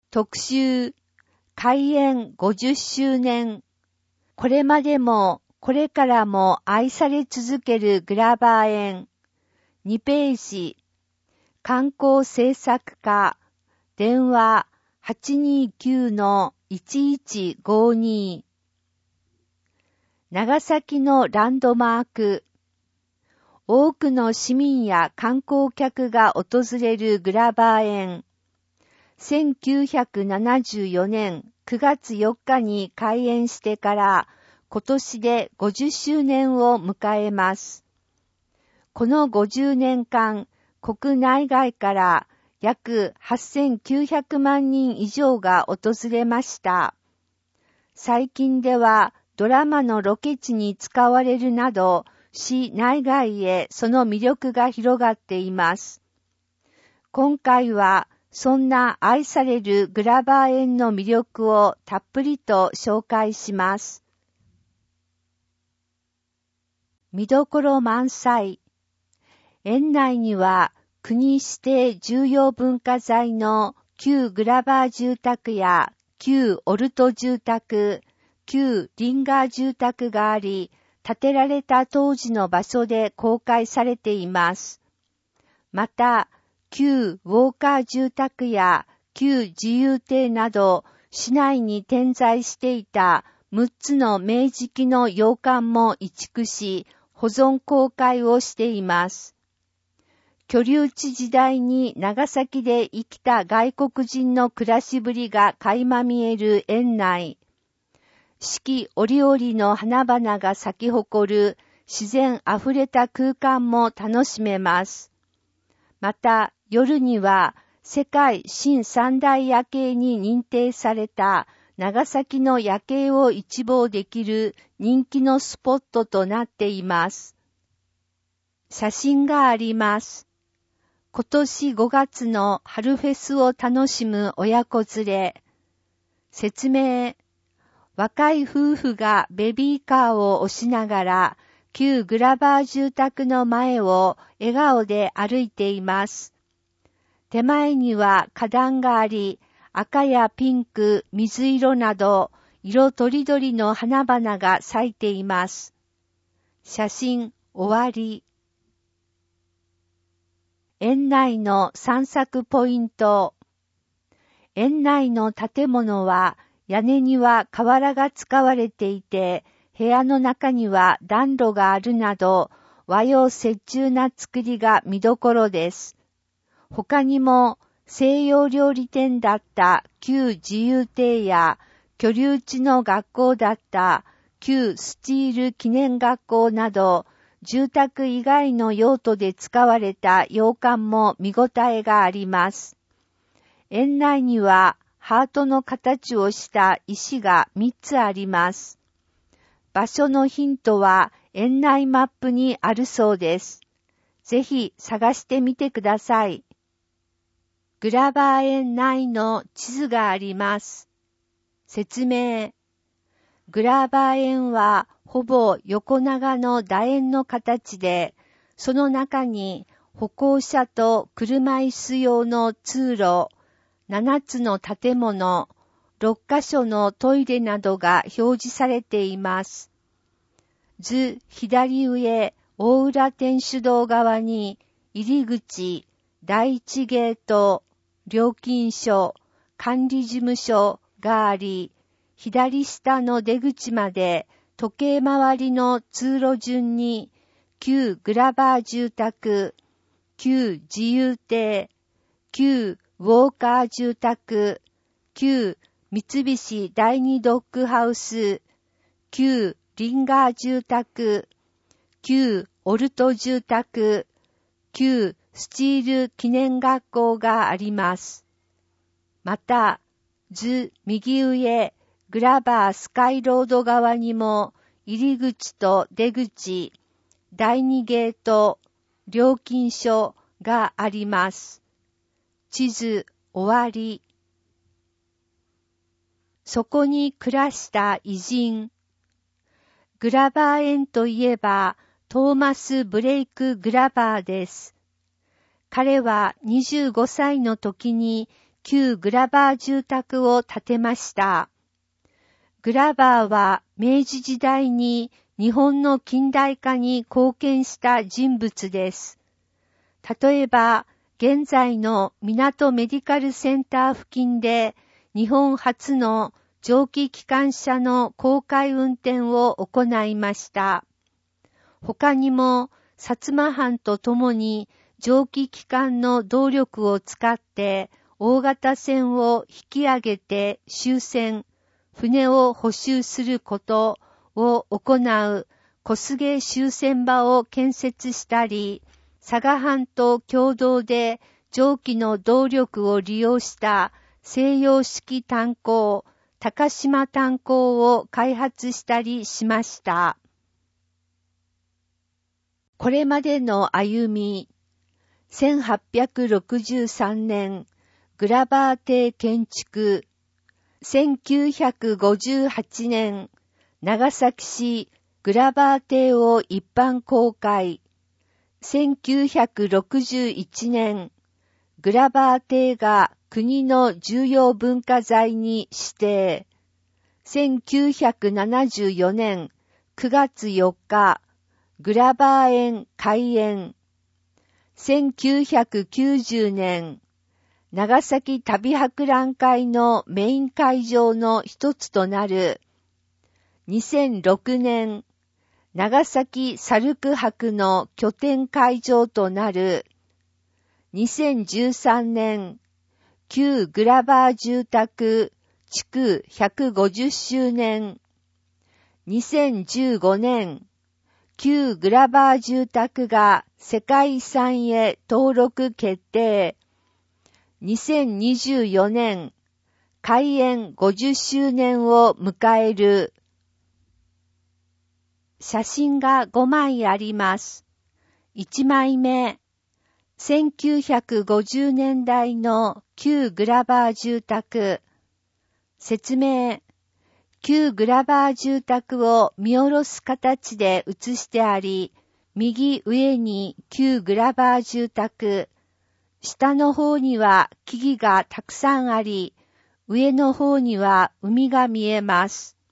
特集、開園50周年。これまでもこれからも愛され続けるグラバー園。2ページ。観光政策課。電話 829-1152。長崎のランドマーク。多くの市民や観光客が訪れるグラバー園。1974年9月4日に開園してから今年で50周年を迎えます。この50年間、国内外から約8900万人以上が訪れました。最近ではドラマのロケ地に使われるなど、市内外へその魅力が広がっています。今回はそんな愛されるグラバー園の魅力をたっぷりと紹介します。見どころ満載。園内には国指定重要文化財の旧グラバー住宅や旧オルト住宅、旧リンガー住宅があり、建てられた当時の場所で公開されています。また、旧ウォーカー住宅や旧自由邸など市内に点在していた6つの明治期の洋館も移築し保存公開をしています。居留地時代に長崎で生きた外国人の暮らしぶりが垣間見える園内。四季折々の花々が咲き誇る自然あふれた空間も楽しめます。また、夜には世界新三大夜景に認定された長崎の夜景を一望できる人気のスポットとなっています。写真があります。今年5月の春フェスを楽しむ親子連れ。説明。若い夫婦がベビーカーを押しながら旧グラバー住宅の前を笑顔で歩いています。手前には花壇があり、赤やピンク、水色など、色とりどりの花々が咲いています。写真、終わり。園内の散策ポイント。園内の建物は、屋根には瓦が使われていて、部屋の中には暖炉があるなど、和洋折衷な作りが見どころです。他にも西洋料理店だった旧自由邸や居留地の学校だった旧スチール記念学校など住宅以外の用途で使われた洋館も見応えがあります。園内にはハートの形をした石が3つあります。場所のヒントは園内マップにあるそうです。ぜひ探してみてください。グラバー園内の地図があります。説明。グラバー園はほぼ横長の楕円の形で、その中に歩行者と車椅子用の通路、7つの建物、6カ所のトイレなどが表示されています。図左上、大浦天主堂側に入り口、第一ゲート、料金所、管理事務所があり、左下の出口まで時計回りの通路順に、旧グラバー住宅、旧自由邸、旧ウォーカー住宅、旧三菱第二ドッグハウス、旧リンガー住宅、旧オルト住宅、旧スチール記念学校があります。また、図右上、グラバースカイロード側にも入り口と出口、第2ゲート、料金所があります。地図終わり。そこに暮らした偉人。グラバー園といえばトーマス・ブレイク・グラバーです。彼は25歳の時に旧グラバー住宅を建てました。グラバーは明治時代に日本の近代化に貢献した人物です。例えば、現在の港メディカルセンター付近で日本初の蒸気機関車の公開運転を行いました。他にも、薩摩藩とともに蒸気機関の動力を使って大型船を引き上げて終船、船を補修することを行う小菅終船場を建設したり、佐賀藩と共同で蒸気の動力を利用した西洋式炭鉱、高島炭鉱を開発したりしました。これまでの歩み、1863年、グラバー邸建築、1958年、長崎市グラバー邸を一般公開、1961年、グラバー邸が国の重要文化財に指定、1974年9月4日、グラバー園開園、1990年、長崎旅博覧会のメイン会場の一つとなる、2006年、長崎サルク博の拠点会場となる、2013年、旧グラバー住宅築150周年、2015年、旧グラバー住宅が世界遺産へ登録決定、2024年、開園50周年を迎える。写真が5枚あります。1枚目、1950年代の旧グラバー住宅。説明、旧グラバー住宅を見下ろす形で写してあり、右上に旧グラバー住宅、下の方には木々がたくさんあり、上の方には海が見えます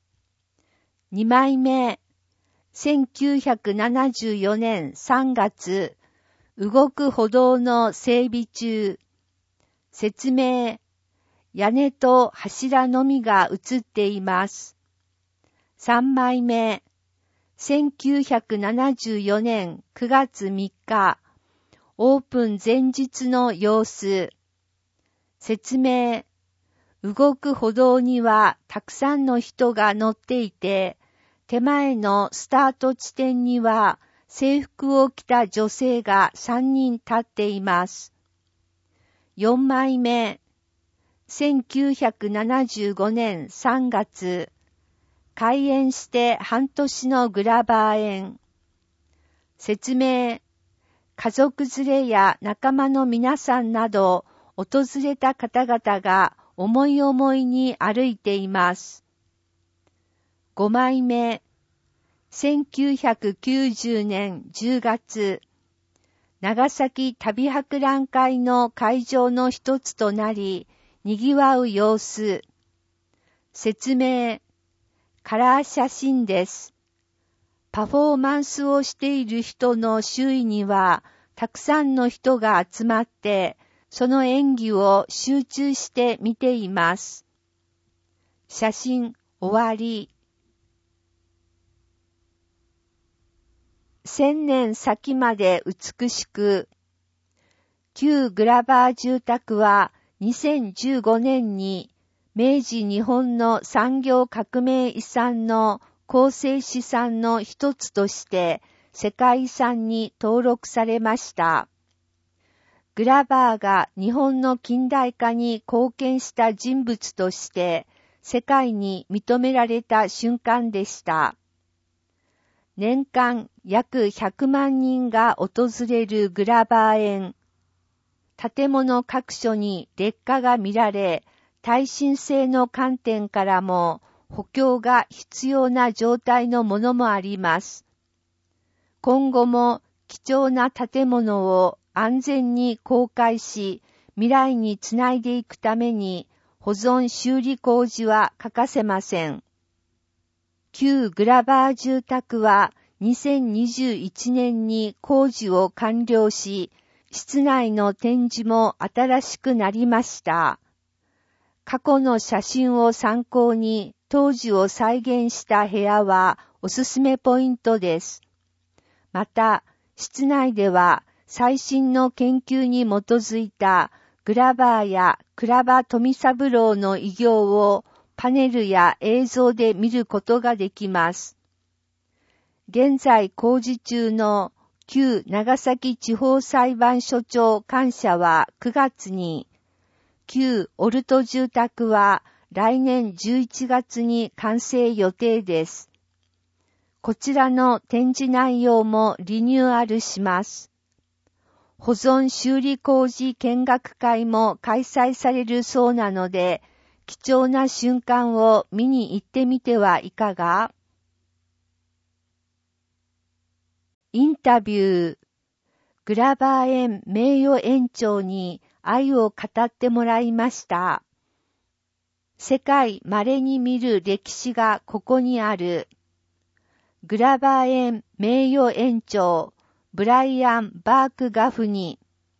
。2枚目、1974年3月、動く歩道の整備中。説明、屋根と柱のみが映っています。3枚目、1974年9月3日、オープン前日の様子。説明、動く歩道にはたくさんの人が乗っていて、手前のスタート地点には制服を着た女性が3人立っています。4枚目、1975年3月、開園して半年のグラバー園。説明、家族連れや仲間の皆さんなど訪れた方々が思い思いに歩いています。5枚目、1990年10月、長崎旅博覧会の会場の一つとなり、賑わう様子。説明、カラー写真です。パフォーマンスをしている人の周囲には、たくさんの人が集まって、その演技を集中して見ています。写真終わり。1000年先まで美しく。旧グラバー住宅は2015年に明治日本の産業革命遺産の構成資産の一つとして世界遺産に登録されました。グラバーが日本の近代化に貢献した人物として世界に認められた瞬間でした。年間約100万人が訪れるグラバー園。建物各所に劣化が見られ、耐震性の観点からも補強が必要な状態のものもあります。今後も貴重な建物を安全に公開し、 未来につないでいくために保存修理工事は欠かせません。旧グラバー住宅は2021年に工事を完了し、室内の展示も新しくなりました。過去の写真を参考に当時を再現した部屋はおすすめポイントです。また、室内では最新の研究に基づいたグラバーや倉場富三郎の偉業をパネルや映像で見ることができます。現在工事中の旧長崎地方裁判所長官舎は9月に、旧オルト住宅は来年11月に完成予定です。こちらの展示内容もリニューアルします。保存修理工事見学会も開催されるそうなので、貴重な瞬間を見に行ってみてはいかが？インタビュー。グラバー園名誉園長に愛を語ってもらいました。世界稀に見る歴史がここにある。グラバー園名誉園長ブライアン・バークガフニ。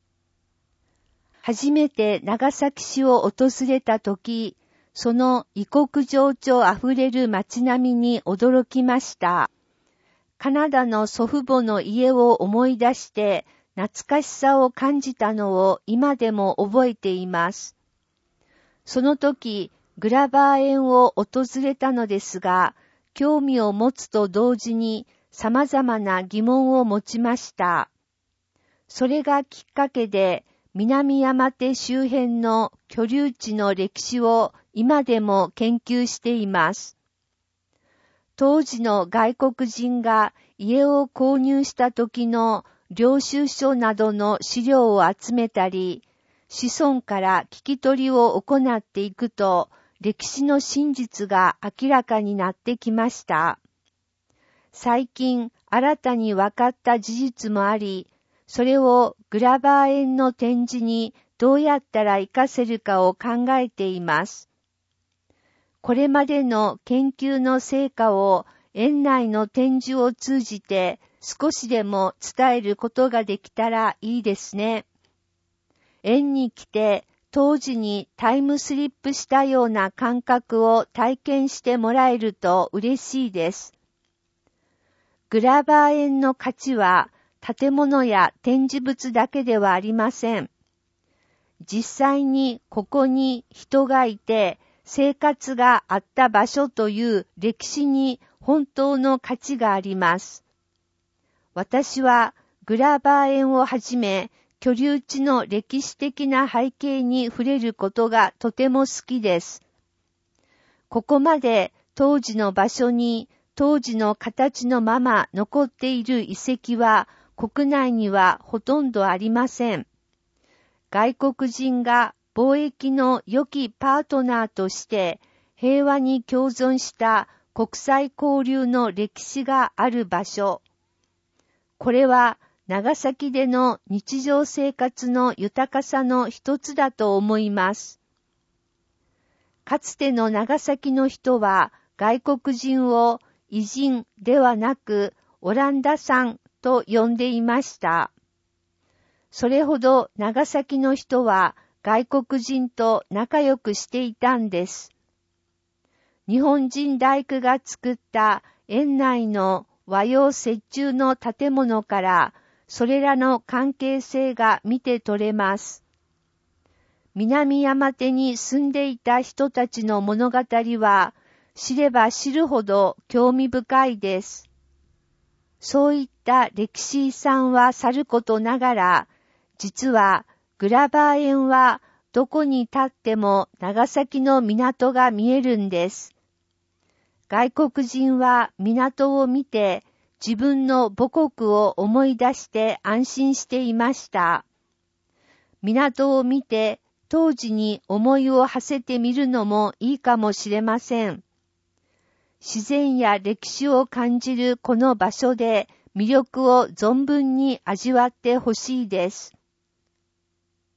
初めて長崎市を訪れたとき、その異国情緒あふれる街並みに驚きました。カナダの祖父母の家を思い出して懐かしさを感じたのを今でも覚えています。その時、グラバー園を訪れたのですが、興味を持つと同時に様々な疑問を持ちました。それがきっかけで、南山手周辺の居留地の歴史を今でも研究しています。当時の外国人が家を購入した時の領収書などの資料を集めたり、子孫から聞き取りを行っていくと、歴史の真実が明らかになってきました。最近新たに分かった事実もあり、それをグラバー園の展示にどうやったら活かせるかを考えています。これまでの研究の成果を園内の展示を通じて少しでも伝えることができたらいいですね。園に来て当時にタイムスリップしたような感覚を体験してもらえると嬉しいです。グラバー園の価値は建物や展示物だけではありません。実際にここに人がいて生活があった場所という歴史に本当の価値があります。私はグラバー園をはじめ居留地の歴史的な背景に触れることがとても好きです。ここまで当時の場所に当時の形のまま残っている遺跡は国内にはほとんどありません。外国人が貿易の良きパートナーとして平和に共存した国際交流の歴史がある場所。これは長崎での日常生活の豊かさの一つだと思います。かつての長崎の人は外国人を異人ではなくオランダ産と呼んでいました。それほど長崎の人は外国人と仲良くしていたんです。日本人大工が作った園内の和洋折衷の建物からそれらの関係性が見て取れます。南山手に住んでいた人たちの物語は知れば知るほど興味深いです。そういった歴史遺産はさることながら、実はグラバー園はどこに立っても長崎の港が見えるんです。外国人は港を見て自分の母国を思い出して安心していました。港を見て当時に思いを馳せてみるのもいいかもしれません。自然や歴史を感じるこの場所で魅力を存分に味わってほしいです。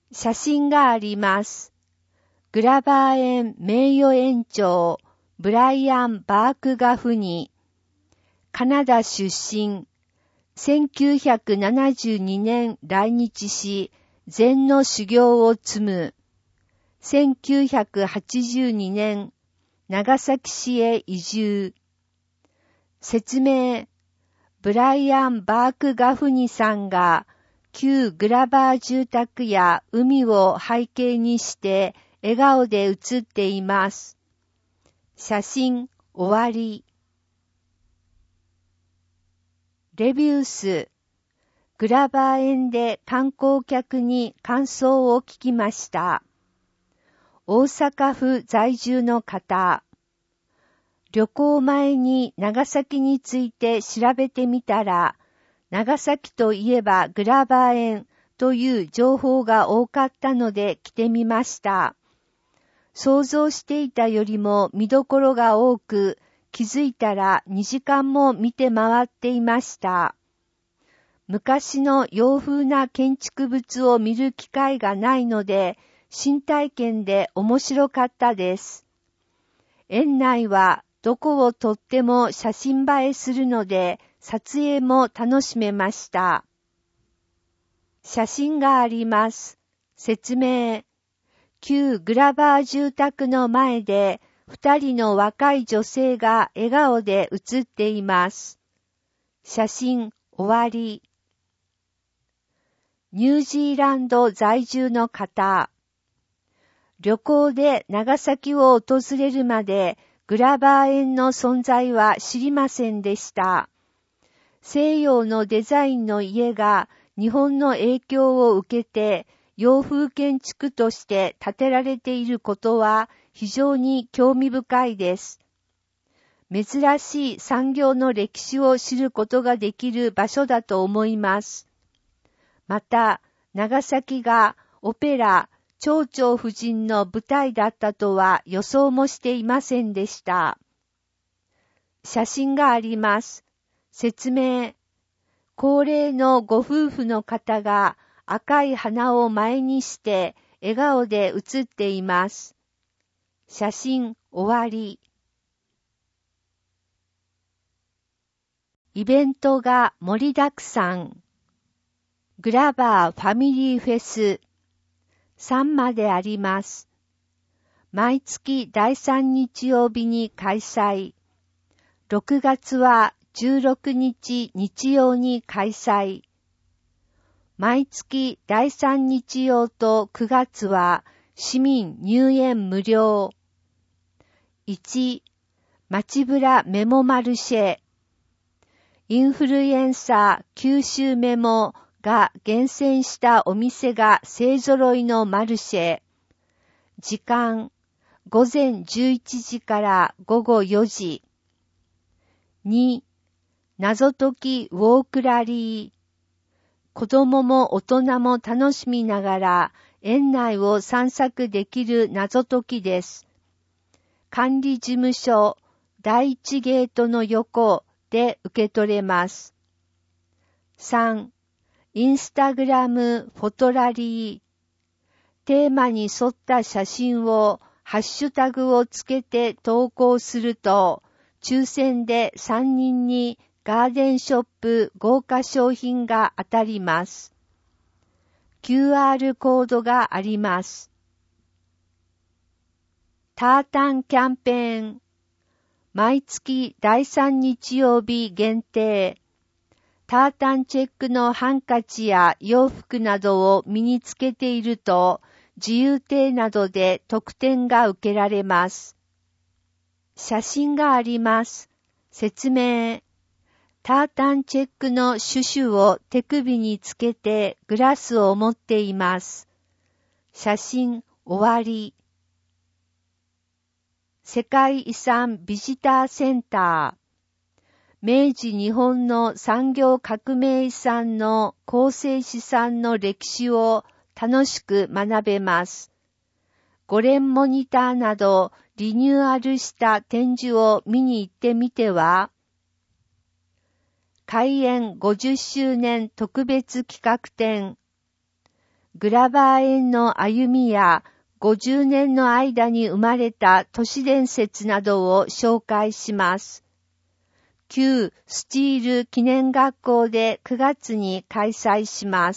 写真があります。グラバー園名誉園長ブライアン・バークガフニ、カナダ出身、1972年来日し、禅の修行を積む。1982年、長崎市へ移住。説明、ブライアン・バークガフニさんが、旧グラバー住宅や海を背景にして笑顔で写っています。写真終わり。レビュース。グラバー園で観光客に感想を聞きました。大阪府在住の方。旅行前に長崎について調べてみたら、長崎といえばグラバー園という情報が多かったので来てみました。想像していたよりも見どころが多く、気づいたら2時間も見て回っていました。昔の洋風な建築物を見る機会がないので、新体験で面白かったです。園内はどこをとっても写真映えするので、撮影も楽しめました。写真があります。説明。旧グラバー住宅の前で、2人の若い女性が笑顔で写っています。写真終わり。ニュージーランド在住の方。旅行で長崎を訪れるまで、グラバー園の存在は知りませんでした。西洋のデザインの家が日本の影響を受けて洋風建築として建てられていることは非常に興味深いです。珍しい産業の歴史を知ることができる場所だと思います。また、長崎がオペラ、蝶々夫人の舞台だったとは予想もしていませんでした。写真があります。説明。高齢のご夫婦の方が赤い花を前にして笑顔で写っています。写真終わり。イベントが盛りだくさん。グラバーファミリーフェス3まであります。毎月第3日曜日に開催。6月は16日日曜に開催。毎月第3日曜と9月は市民入園無料。1、街ブラメモマルシェ。インフルエンサー九州メモが厳選したお店が勢揃いのマルシェ。時間、午前11時から午後4時。2、謎解きウォークラリー。子供も大人も楽しみながら園内を散策できる謎解きです。管理事務所第1ゲートの横で受け取れます。3、インスタグラムフォトラリー。テーマに沿った写真をハッシュタグをつけて投稿すると、抽選で3人にガーデンショップ豪華商品が当たります。QR コードがあります。タータンキャンペーン。毎月第3日曜日限定。タータンチェックのハンカチや洋服などを身につけていると、自由亭などで特典が受けられます。写真があります。説明。タータンチェックのシュシュを手首につけてグラスを持っています。写真終わり。世界遺産ビジターセンター。明治日本の産業革命遺産の構成資産の歴史を楽しく学べます。5連モニターなどリニューアルした展示を見に行ってみては？開園50周年特別企画展。 グラバー園の歩みや50年の間に生まれた都市伝説などを紹介します。旧スチール記念学校で9月に開催します。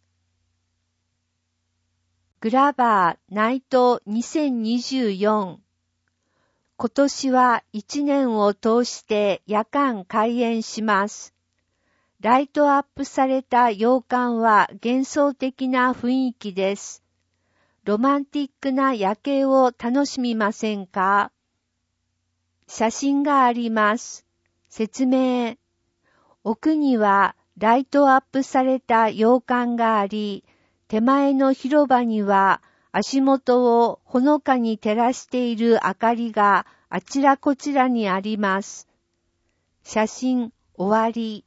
グラバーナイト2024。今年は1年を通して夜間開園します。ライトアップされた洋館は幻想的な雰囲気です。ロマンティックな夜景を楽しみませんか？写真があります。説明。奥にはライトアップされた洋館があり、手前の広場には足元をほのかに照らしている明かりがあちらこちらにあります。写真終わり。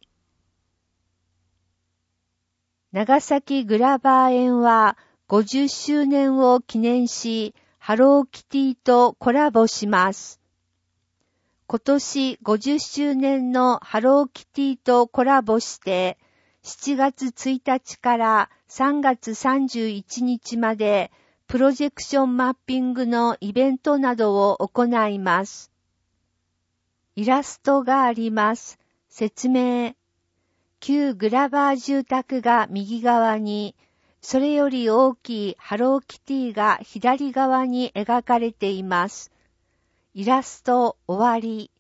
長崎グラバー園は50周年を記念し、ハローキティとコラボします。今年50周年のハローキティとコラボして、7月1日から3月31日までプロジェクションマッピングのイベントなどを行います。イラストがあります。説明。旧グラバー住宅が右側に、それより大きいハローキティが左側に描かれています。イラスト終わり。